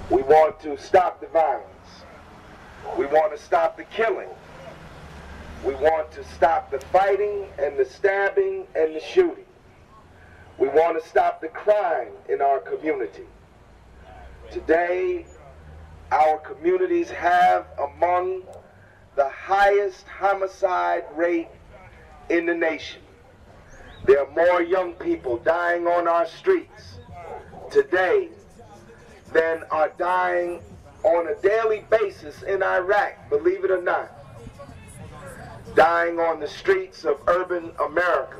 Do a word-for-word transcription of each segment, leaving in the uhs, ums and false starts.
We want to stop the violence. We want to stop the killing. We want to stop the fighting and the stabbing and the shooting. We want to stop the crime in our community. Today, our communities have among the highest homicide rate in the nation. There are more young people dying on our streets today than are dying on a daily basis in Iraq, believe it or not. Dying on the streets of urban America.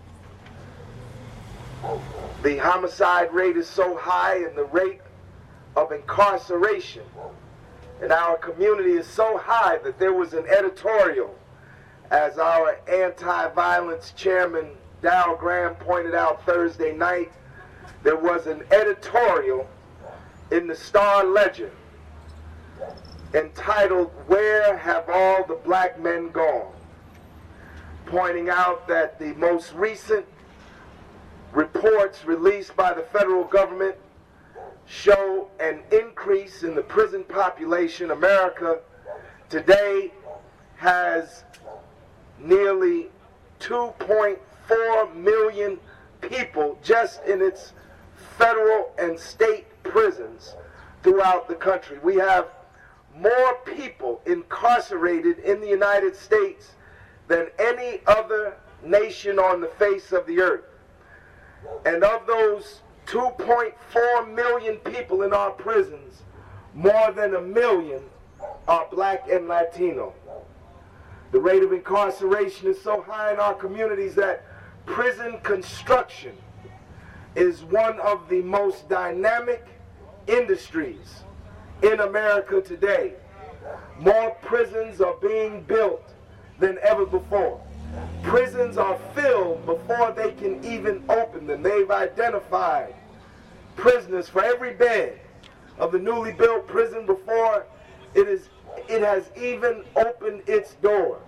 The homicide rate is so high and the rate of incarceration in our community is so high that there was an editorial, as our anti-violence chairman Dow Graham pointed out Thursday night, there was an editorial in the Star Ledger entitled, "Where Have All the Black Men Gone?" pointing out that the most recent reports released by the federal government show an increase in the prison population. America today has nearly two point four million people just in its federal and state prisons throughout the country. We have more people incarcerated in the United States than any other nation on the face of the earth. And of those two point four million people in our prisons, more than a million are black and Latino. The rate of incarceration is so high in our communities that prison construction is one of the most dynamic industries in America today. More prisons are being built than ever before. Prisons are filled before they can even open them. They've identified prisoners for every bed of the newly built prison before it is it has even opened its doors.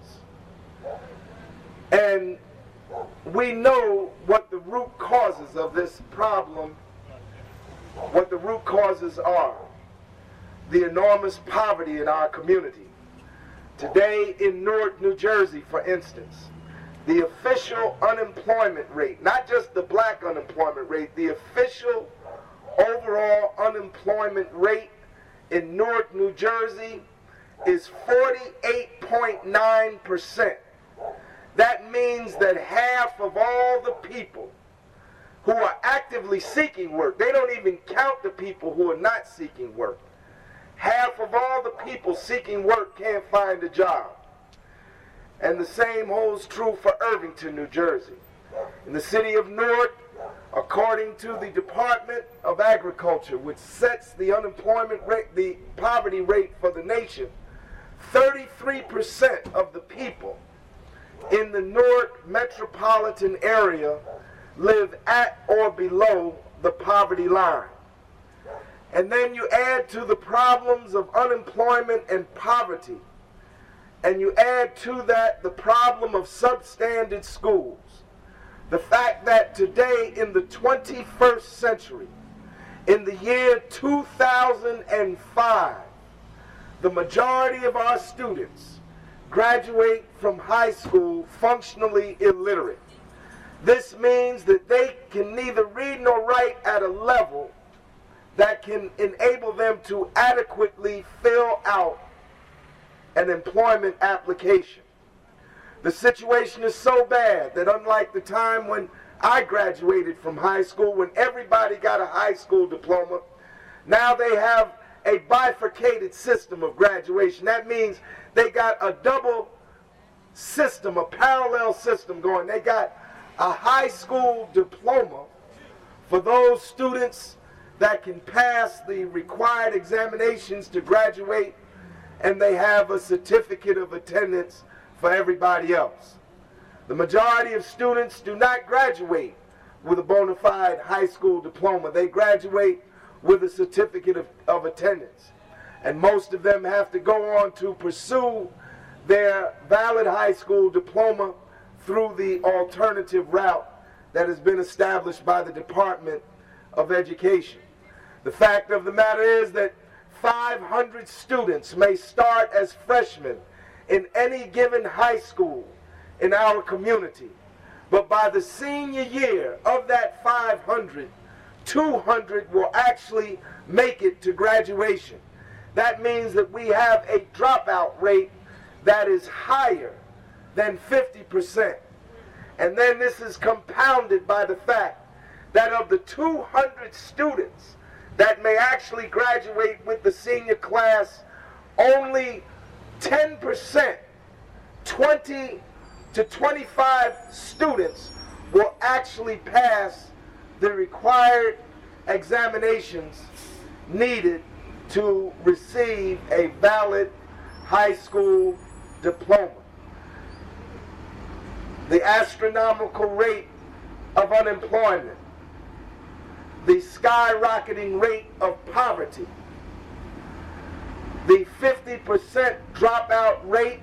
And we know what the root causes of this problem, what the root causes are. The enormous poverty in our community. Today in Newark, New Jersey, for instance, the official unemployment rate, not just the black unemployment rate, the official overall unemployment rate in Newark, New Jersey is forty-eight point nine percent. That means that half of all the people who are actively seeking work, they don't even count the people who are not seeking work. Half of all the people seeking work can't find a job. And the same holds true for Irvington, New Jersey. In the city of Newark, according to the Department of Agriculture, which sets the unemployment rate, the poverty rate for the nation, thirty-three percent of the people in the Newark metropolitan area live at or below the poverty line. And then you add to the problems of unemployment and poverty, and you add to that the problem of substandard schools. The fact that today in the twenty-first century, in the year two thousand five, the majority of our students graduate from high school functionally illiterate. This means that they can neither read nor write at a level that can enable them to adequately fill out an employment application. The situation is so bad that unlike the time when I graduated from high school, when everybody got a high school diploma, now they have a bifurcated system of graduation. That means they got a double system, a parallel system going. They got a high school diploma for those students that can pass the required examinations to graduate, and they have a certificate of attendance for everybody else. The majority of students do not graduate with a bona fide high school diploma. They graduate with a certificate of, of attendance. And most of them have to go on to pursue their valid high school diploma through the alternative route that has been established by the Department of Education. The fact of the matter is that five hundred students may start as freshmen in any given high school in our community. But by the senior year of that five hundred, two hundred will actually make it to graduation. That means that we have a dropout rate that is higher than fifty percent. And then this is compounded by the fact that of the two hundred students that may actually graduate with the senior class, only ten percent, twenty to twenty-five students will actually pass the required examinations needed to receive a valid high school diploma. The astronomical rate of unemployment, the skyrocketing rate of poverty, the fifty percent dropout rate,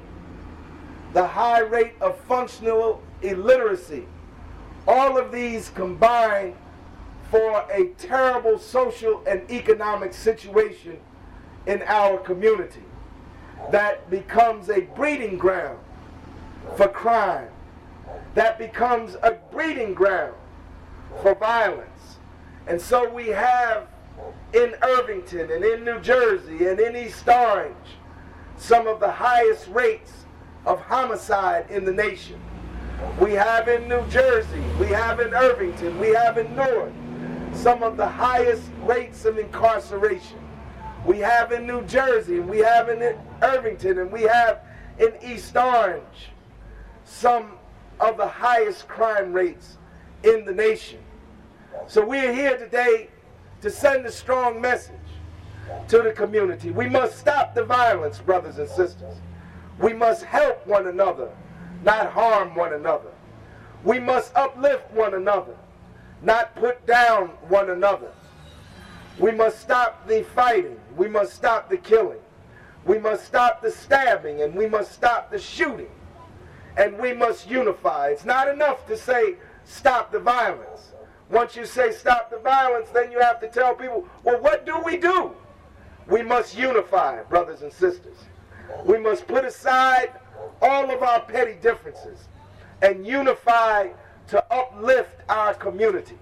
the high rate of functional illiteracy, all of these combine for a terrible social and economic situation in our community that becomes a breeding ground for crime, that becomes a breeding ground for violence. And so we have in Irvington and in New Jersey and in East Orange some of the highest rates of homicide in the nation. We have in New Jersey, we have in Irvington, we have in Newark some of the highest rates of incarceration. We have in New Jersey, we have in Irvington, and we have in East Orange some of the highest crime rates in the nation. So we are here today to send a strong message to the community. We must stop the violence, brothers and sisters. We must help one another, not harm one another. We must uplift one another, not put down one another. We must stop the fighting. We must stop the killing. We must stop the stabbing, and we must stop the shooting. And we must unify. It's not enough to say, stop the violence. Once you say stop the violence, then you have to tell people, well, what do we do? We must unify, brothers and sisters. We must put aside all of our petty differences and unify to uplift our community.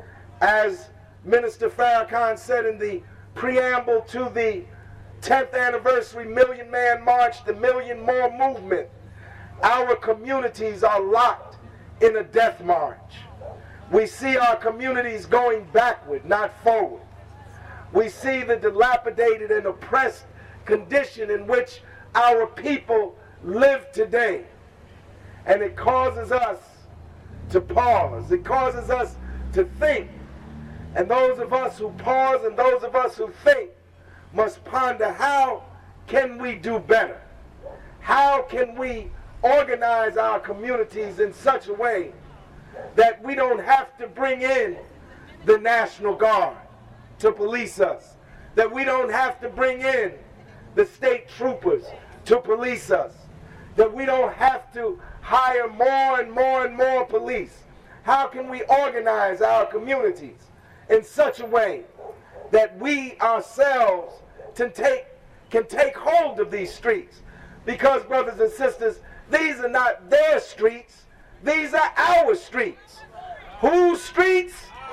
As Minister Farrakhan said in the preamble to the tenth anniversary Million Man March, the Million More movement, our communities are locked in a death march. We see our communities going backward, not forward. We see the dilapidated and oppressed condition in which our people live today. And it causes us to pause. It causes us to think. And those of us who pause and those of us who think must ponder, how can we do better? How can we organize our communities in such a way that we don't have to bring in the National Guard to police us, that we don't have to bring in the state troopers to police us, that we don't have to hire more and more and more police? How can we organize our communities in such a way that we ourselves can take, can take hold of these streets? Because, brothers and sisters, these are not their streets, these are our streets. Whose streets?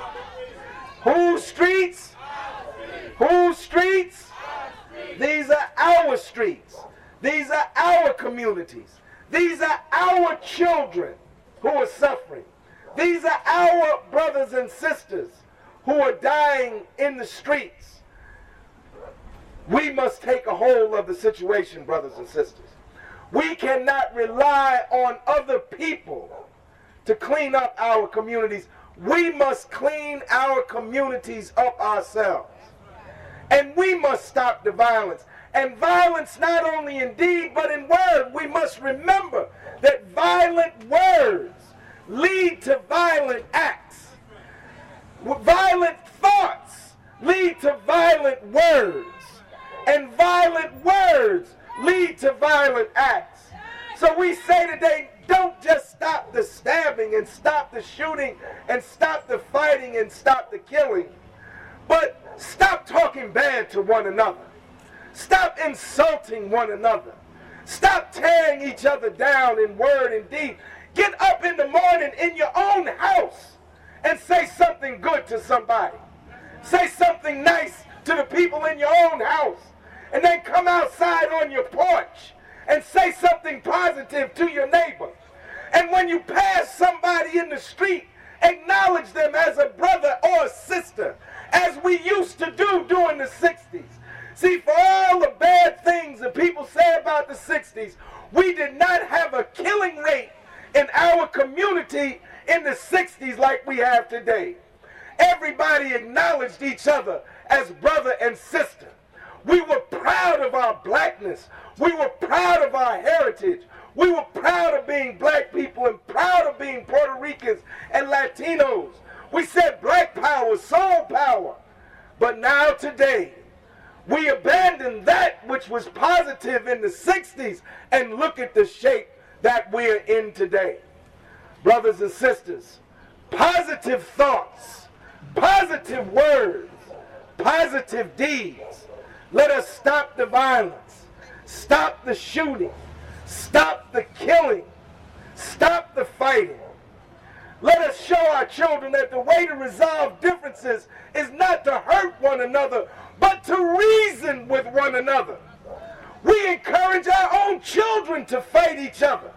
Whose streets? Whose streets? These are our streets. These are our communities. These are our children who are suffering. These are our brothers and sisters who are dying in the streets. We must take a hold of the situation, brothers and sisters. We cannot rely on other people to clean up our communities. We must clean our communities up ourselves. And we must stop the violence. And violence not only in deed, but in word. We must remember that violent words lead to violent acts. Violent thoughts lead to violent words. And violent words lead to violent acts. So we say today, don't just stop the stabbing and stop the shooting and stop the fighting and stop the killing, but stop talking bad to one another. Stop insulting one another. Stop tearing each other down in word and deed. Get up in the morning in your own house and say something good to somebody. Say something nice to the people in your own house. And then come outside on your porch and say something positive to your neighbor. And when you pass somebody in the street, acknowledge them as a brother or a sister, as we used to do during the sixties. See, for all the bad things that people say about the sixties, we did not have a killing rate in our community in the sixties like we have today. Everybody acknowledged each other as brother and sister. We were proud of our blackness. We were proud of our heritage. We were proud of being black people and proud of being Puerto Ricans and Latinos. We said black power, soul power. But now today, we abandon that which was positive in the sixties and look at the shape that we're in today. Brothers and sisters, positive thoughts, positive words, positive deeds. Let us stop the violence, stop the shooting, stop the killing, stop the fighting. Let us show our children that the way to resolve differences is not to hurt one another, but to reason with one another. We encourage our own children to fight each other.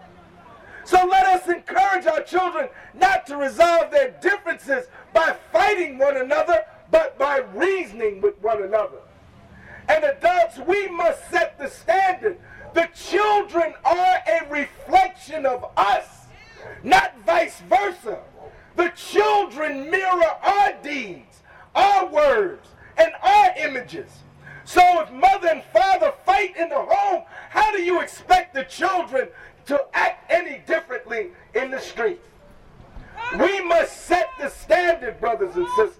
So let us encourage our children not to resolve their differences by fighting one another, but by reasoning with one another. And adults, we must set the standard. The children are a reflection of us, not vice versa. The children mirror our deeds, our words, and our images. So if mother and father fight in the home, how do you expect the children to act any differently in the street? We must set the standard, brothers and sisters.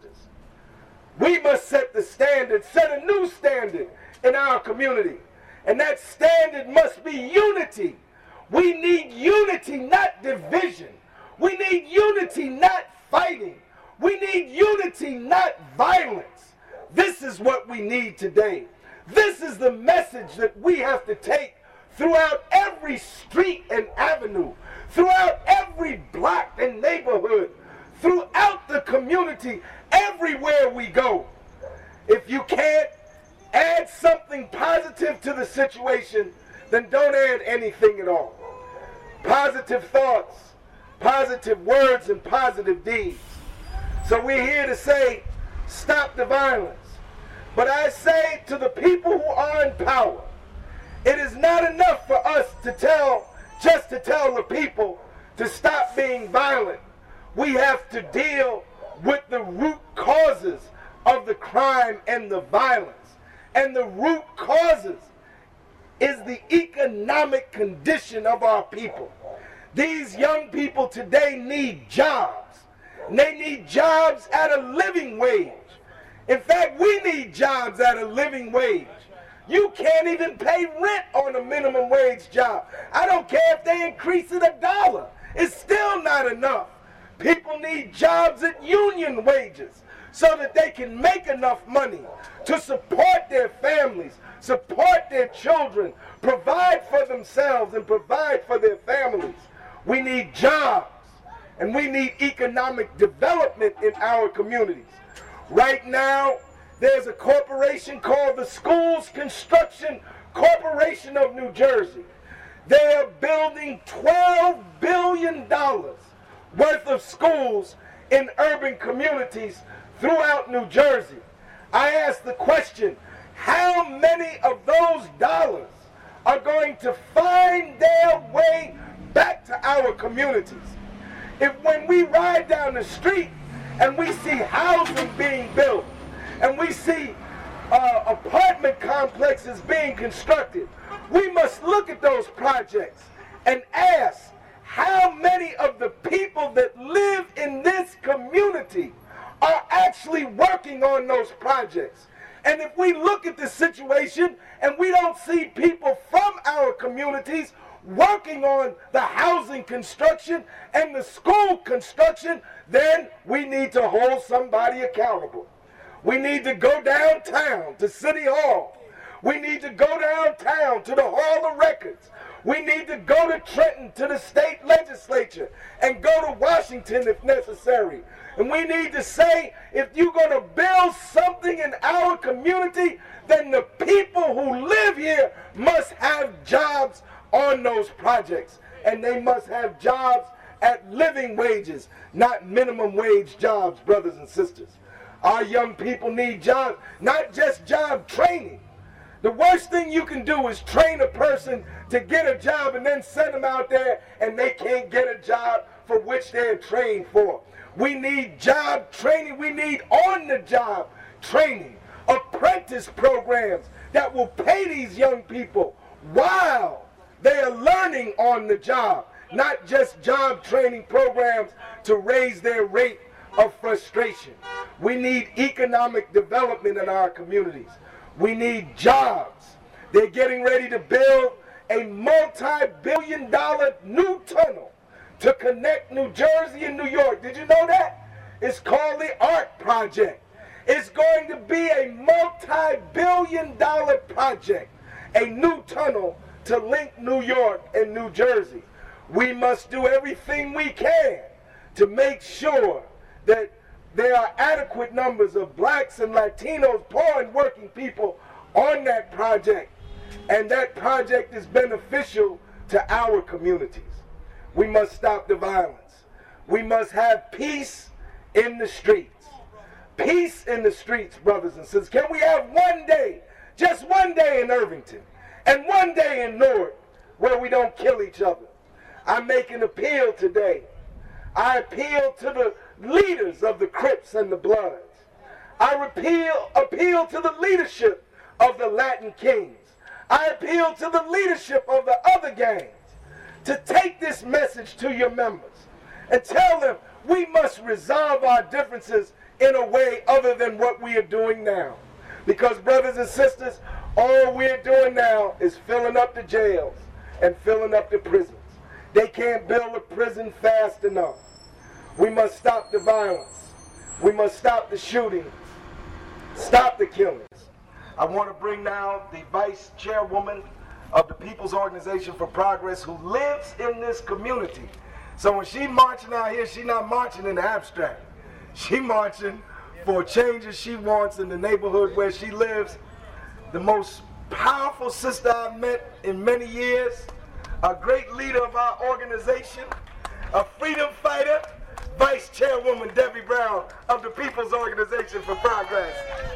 We must set the standard, set a new standard in our community. And that standard must be unity. We need unity, not division. We need unity, not fighting. We need unity, not violence. This is what we need today. This is the message that we have to take throughout every street and avenue, throughout every block and neighborhood, throughout the community, everywhere we go. If you can't add something positive to the situation, then don't add anything at all. Positive thoughts, positive words, and positive deeds. So we're here to say, stop the violence. But I say to the people who are in power, it is not enough for us to tell, just to tell the people to stop being violent. We have to deal with the root causes of the crime and the violence. And the root causes is the economic condition of our people. These young people today need jobs. They need jobs at a living wage. In fact, we need jobs at a living wage. You can't even pay rent on a minimum wage job. I don't care if they increase it a dollar. It's still not enough. People need jobs at union wages so that they can make enough money to support their families, support their children, provide for themselves and provide for their families. We need jobs, and we need economic development in our communities. Right now, there's a corporation called the Schools Construction Corporation of New Jersey. They are building twelve billion dollars worth of schools in urban communities throughout New Jersey. I ask the question, how many of those dollars are going to find their way back to our communities? If when we ride down the street and we see housing being built, and we see uh, apartment complexes being constructed, we must look at those projects and ask how many of the people that live in this community are actually working on those projects. And if we look at the situation and we don't see people from our communities working on the housing construction and the school construction, then we need to hold somebody accountable. We need to go downtown to City Hall. We need to go downtown to the Hall of Records. We need to go to Trenton, to the state legislature, and go to Washington if necessary. And we need to say, if you're going to build something in our community, then the people who live here must have jobs on those projects. And they must have jobs at living wages, not minimum wage jobs, brothers and sisters. Our young people need jobs, not just job training. The worst thing you can do is train a person to get a job and then send them out there and they can't get a job for which they're trained for. We need job training. We need on-the-job training, apprentice programs that will pay these young people while they are learning on the job, not just job training programs to raise their rate of frustration. We need economic development in our communities. We need jobs. They're getting ready to build a multi-billion dollar new tunnel to connect New Jersey and New York. Did you know that? It's called the ARC Project. It's going to be a multi-billion dollar project, a new tunnel to link New York and New Jersey. We must do everything we can to make sure that there are adequate numbers of blacks and Latinos, poor and working people on that project, and that project is beneficial to our communities. We must stop the violence. We must have peace in the streets. Peace in the streets, brothers and sisters. Can we have one day, just one day in Irvington, and one day in Newark where we don't kill each other? I make an appeal today. I appeal to the leaders of the Crips and the Bloods. I appeal, appeal to the leadership of the Latin Kings. I appeal to the leadership of the other gangs to take this message to your members and tell them we must resolve our differences in a way other than what we are doing now. Because, brothers and sisters, all we're doing now is filling up the jails and filling up the prisons. They can't build a prison fast enough. We must stop the violence. We must stop the shootings. Stop the killings. I want to bring now the vice chairwoman of the People's Organization for Progress, who lives in this community. So when she marching out here, she's not marching in the abstract. She marching for changes she wants in the neighborhood where she lives. The most powerful sister I've met in many years, a great leader of our organization, a freedom fighter, Vice Chairwoman Debbie Brown of the People's Organization for Progress.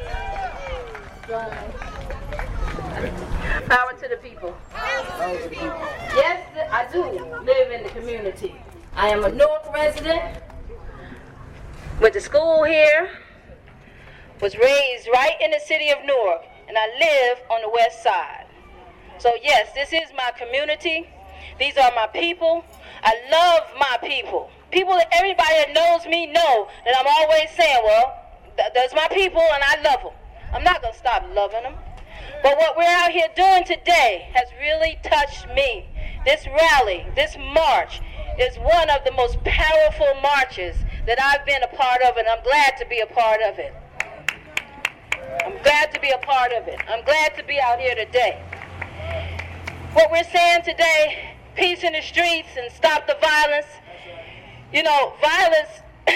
Power to the people. Power to the people. Yes, I do live in the community. I am a Newark resident, went to school here, was raised right in the city of Newark, and I live on the west side. So yes, this is my community. These are my people. I love my people. People, everybody that knows me know that I'm always saying, well, th that's my people and I love them. I'm not going to stop loving them. But what we're out here doing today has really touched me. This rally, this march, is one of the most powerful marches that I've been a part of, and I'm glad to be a part of it. I'm glad to be a part of it. I'm glad to be out here today. What we're saying today, peace in the streets and stop the violence. You know, violence,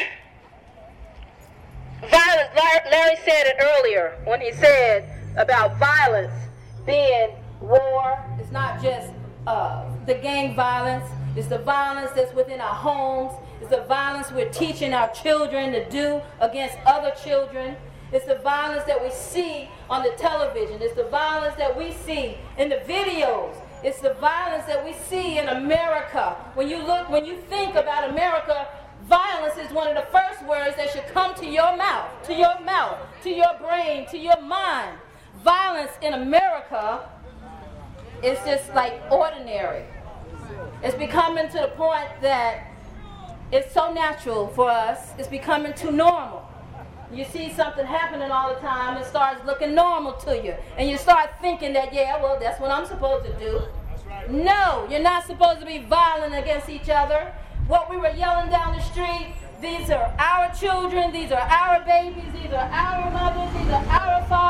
violence, Larry said it earlier when he said about violence being war. It's not just uh, the gang violence. It's the violence that's within our homes. It's the violence we're teaching our children to do against other children. It's the violence that we see on the television. It's the violence that we see in the videos. It's the violence that we see in America. When you look, when you think about America, violence is one of the first words that should come to your mouth, to your mouth, to your brain, to your mind. Violence in America is just like ordinary. It's becoming to the point that it's so natural for us, it's becoming too normal. You see something happening all the time, it starts looking normal to you. And you start thinking that, yeah, well, that's what I'm supposed to do. No, you're not supposed to be violent against each other. What we were yelling down the street, these are our children, these are our babies, these are our mothers, these are our fathers.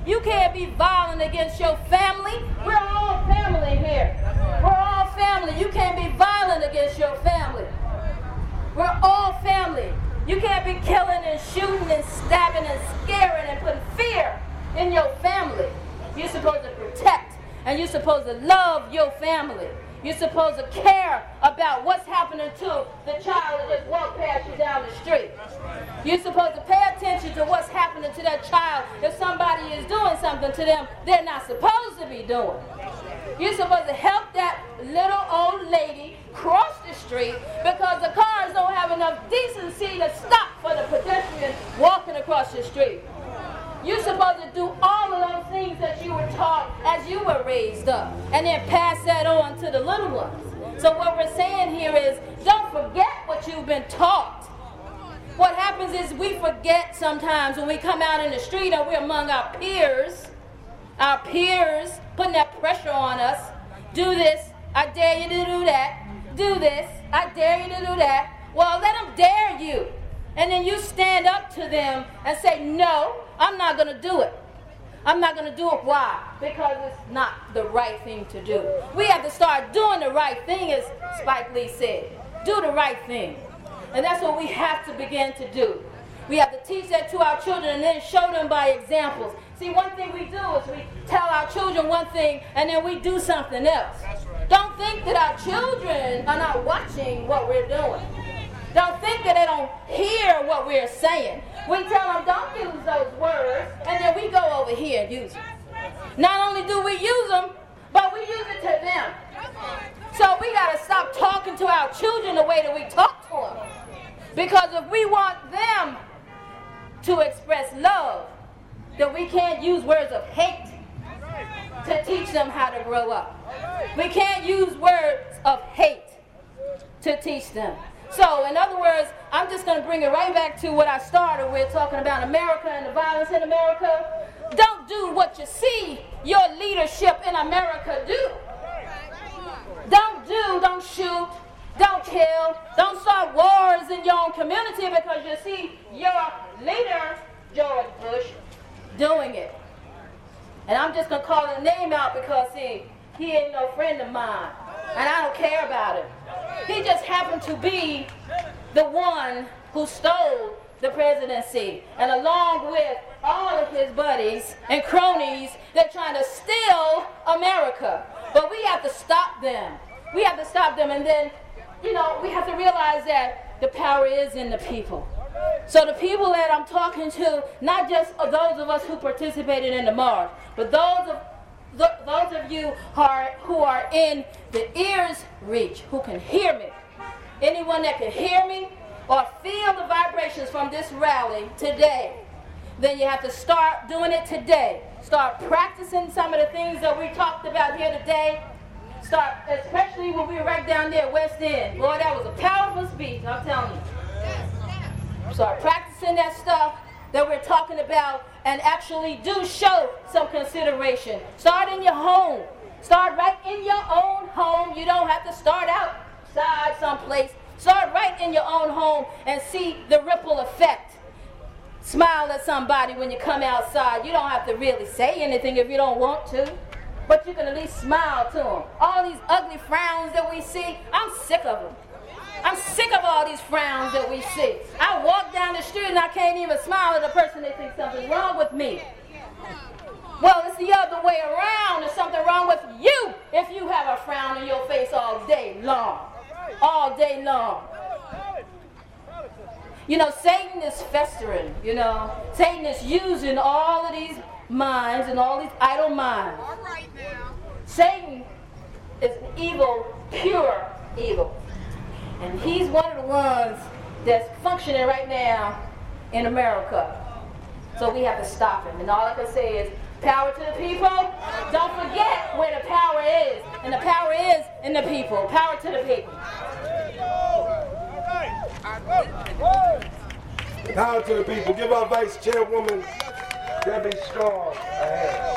You can't be violent against your family. We're all family here. We're all family. You can't be violent against your family. We're all family. You can't be killing and shooting and stabbing and scaring and putting fear in your family. You're supposed to protect, and you're supposed to love your family. You're supposed to care about what's happening to the child that just walked past you down the street. You're supposed to pay attention to what's happening to that child if somebody is doing something to them they're not supposed to be doing. You're supposed to help that little old lady cross the street because the cars don't have enough decency to stop for the pedestrian walking across the street. You're supposed to do all of those things that you were taught as you were raised up and then pass that on to the little ones. So what we're saying here is don't forget what you've been taught. What happens is we forget sometimes when we come out in the street and we're among our peers, our peers putting that pressure on us. Do this, I dare you to do that. Do this, I dare you to do that. Well, let them dare you. And then you stand up to them and say, no, I'm not going to do it. I'm not going to do it. Why? Because it's not the right thing to do. We have to start doing the right thing, as Spike Lee said. Do the right thing. And that's what we have to begin to do. We have to teach that to our children and then show them by examples. See, one thing we do is we tell our children one thing and then we do something else. Don't think that our children are not watching what we're doing. Don't think that they don't hear what we're saying. We tell them don't use those words and then we go over here and use them. Not only do we use them, but we use it to them. So we got to stop talking to our children the way that we talk to them. Because if we want them to express love, then we can't use words of hate to teach them how to grow up. We can't use words of hate to teach them. So, in other words, I'm just going to bring it right back to what I started with, talking about America and the violence in America. Don't do what you see your leadership in America do. Don't do, don't shoot, don't kill, don't start wars in your own community because you see your leader, George Bush, doing it. And I'm just going to call his name out because, see, he ain't no friend of mine, and I don't care about him. He just happened to be the one who stole the presidency, and along with all of his buddies and cronies, they're trying to steal America. But we have to stop them. We have to stop them, and then, you know, we have to realize that the power is in the people. So the people that I'm talking to, not just those of us who participated in the march, but those of th those of you who are, who are in the ears reach, who can hear me. Anyone that can hear me or feel the vibrations from this rally today, then you have to start doing it today. Start practicing some of the things that we talked about here today. Start, especially when we were right down there at West End. Boy, that was a powerful speech, I'm telling you. Start practicing that stuff that we're talking about and actually do show some consideration. Start in your home. Start right in your own home. You don't have to start outside someplace. Start right in your own home and see the ripple effect. Smile at somebody when you come outside. You don't have to really say anything if you don't want to, but you can at least smile to them. All these ugly frowns that we see, I'm sick of them. I'm sick of all these frowns that we see. I walk down the street and I can't even smile at a person that thinks something's wrong with me. Well, it's the other way around. There's something wrong with you if you have a frown on your face all day long. All day long. You know, Satan is festering, you know. Satan is using all of these minds and all these idle minds. All right now. Satan is evil, pure evil. And he's one of the ones that's functioning right now in America. So we have to stop him. And all I can say is, power to the people. Don't forget where the power is. And the power is in the people. Power to the people. Power to the people. Give our Vice Chairwoman Debbie Strong a hand.